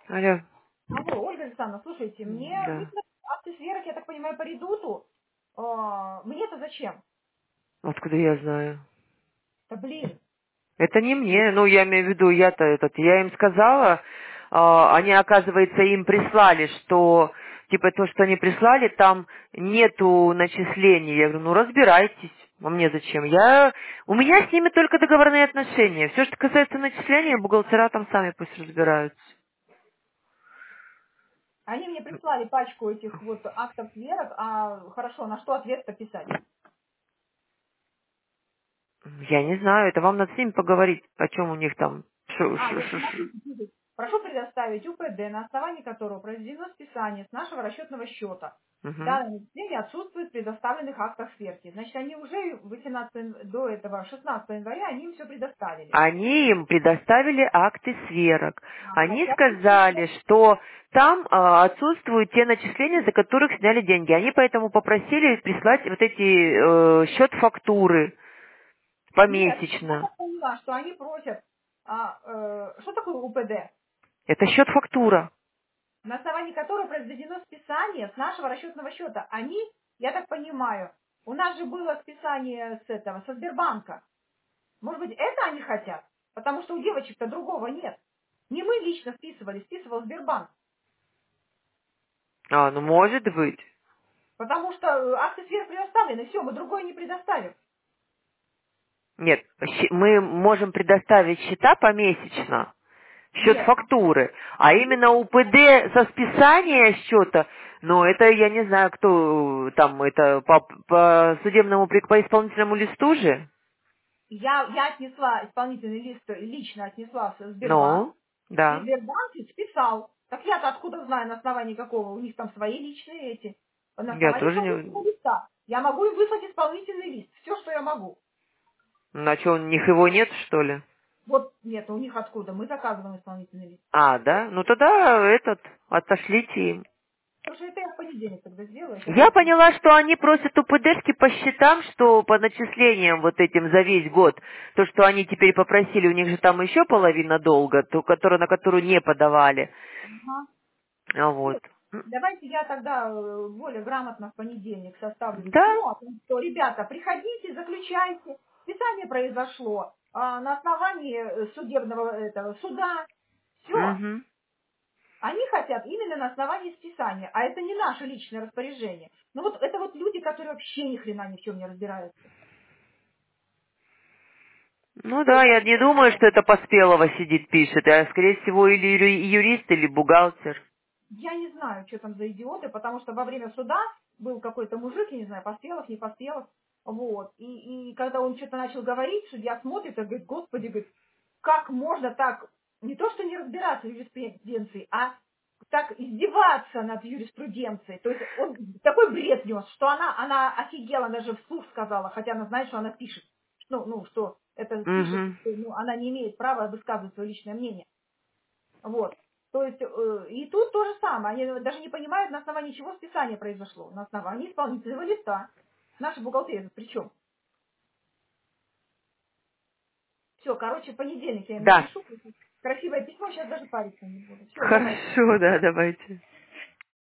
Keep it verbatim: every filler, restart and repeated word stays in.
Алло. Алло, Ольга Александровна, слушайте, мне Да. выслали акты сверок, я так понимаю, по редуту. А, Мне-то зачем? Откуда я знаю? Да блин. Это не мне. Ну, я имею в виду, я-то этот, я им сказала, а, они, оказывается, им прислали, что, типа, то, что они прислали, там нету начислений. Я говорю, ну, разбирайтесь. А мне зачем? Я... У меня с ними только договорные отношения. Все, что касается начисления, бухгалтера там сами пусть разбираются. Они мне прислали пачку этих вот актов сверок, а хорошо, на что ответ-то писать? Я не знаю, это вам надо с ними поговорить, о чем у них там. Шо- А, шо- вот шо- шо. смотрите, пишет. Прошу предоставить УПД, на основании которого произведено списание с нашего расчетного счета. Мгм. Данное начисление отсутствует в предоставленных актах сверки. Значит, они уже восемнадцатого до этого шестнадцатого января они им все предоставили. Они им предоставили акты сверок. А, Они хотят сказали, что там а, отсутствуют те начисления, за которых сняли деньги. Они поэтому попросили прислать вот эти э, счет фактуры Нет, я помесячно. так поняла, что они просят, а, э, что такое УПД? Это счет фактура. На основании которого произведено списание с нашего расчетного счета. Они, я так понимаю, у нас же было списание с этого, со Сбербанка. Может быть, это они хотят? Потому что у девочек-то другого нет. Не мы лично списывали, списывал Сбербанк. А, ну может быть. Потому что э, акты сверх предоставлены, все, мы другой не предоставим. Нет, щи- мы можем предоставить счета помесячно. Счет Нет, фактуры. А они, именно УПД со списания счета, ну, это я не знаю, кто там, это по, по судебному, при- по исполнительному листу же? я, я отнесла исполнительный лист, лично отнесла в Сбербанк, Ну, и да. Сбербанк ведь списал. Так я-то откуда знаю, на основании какого? У них там свои личные эти. На Я основании тоже исполнительного не... листа. Я могу им выслать исполнительный лист. Все, что я могу. На что, у них его нет, что ли? Вот нет, у них откуда? Мы заказываем исполнительный лист. А, да? Ну, тогда этот, отошлите им. Слушай, это я в понедельник тогда сделаю, сейчас Я вышлю. поняла, что они просят УПДшки по счетам, что по начислениям вот этим за весь год, то, что они теперь попросили, у них же там еще половина долга, ту, которую, на которую не подавали. Ага. А Ну, вот. давайте я тогда э, более грамотно в понедельник составлю Да? письмо о том, что, ребята, приходите, заключайте, списание произошло а, на основании э, судебного этого суда. Все. Угу. Они хотят именно на основании списания, а это не наше личное распоряжение. Ну вот это вот люди, которые вообще ни хрена ни в чем не разбираются. Ну То да, есть, я не думаю, что это Поспелова сидит, пишет, а скорее всего или ю- юрист, или бухгалтер. я не знаю, что там за идиоты, потому что во время суда был какой-то мужик, я не знаю, Поспелов, не Поспелов, вот, и, и когда он что-то начал говорить, судья смотрит и говорит, господи, говорит, как можно так, не то что не разбираться в юриспруденции, а так издеваться над юриспруденцией. То есть он такой бред нес, что она, она офигела, даже вслух сказала, хотя она знает, что она пишет. Ну, ну, что это пишет, Угу. что, ну, она не имеет права высказывать свое личное мнение. Вот. То есть, э, и тут то же самое. Они даже не понимают, на основании чего списание произошло. На основании исполнительного листа. Наша бухгалтерия тут при чем? Все, короче, в понедельник я им Да. напишу. Красивое письмо, сейчас даже париться не буду. Все, давай. Хорошо, да, давайте.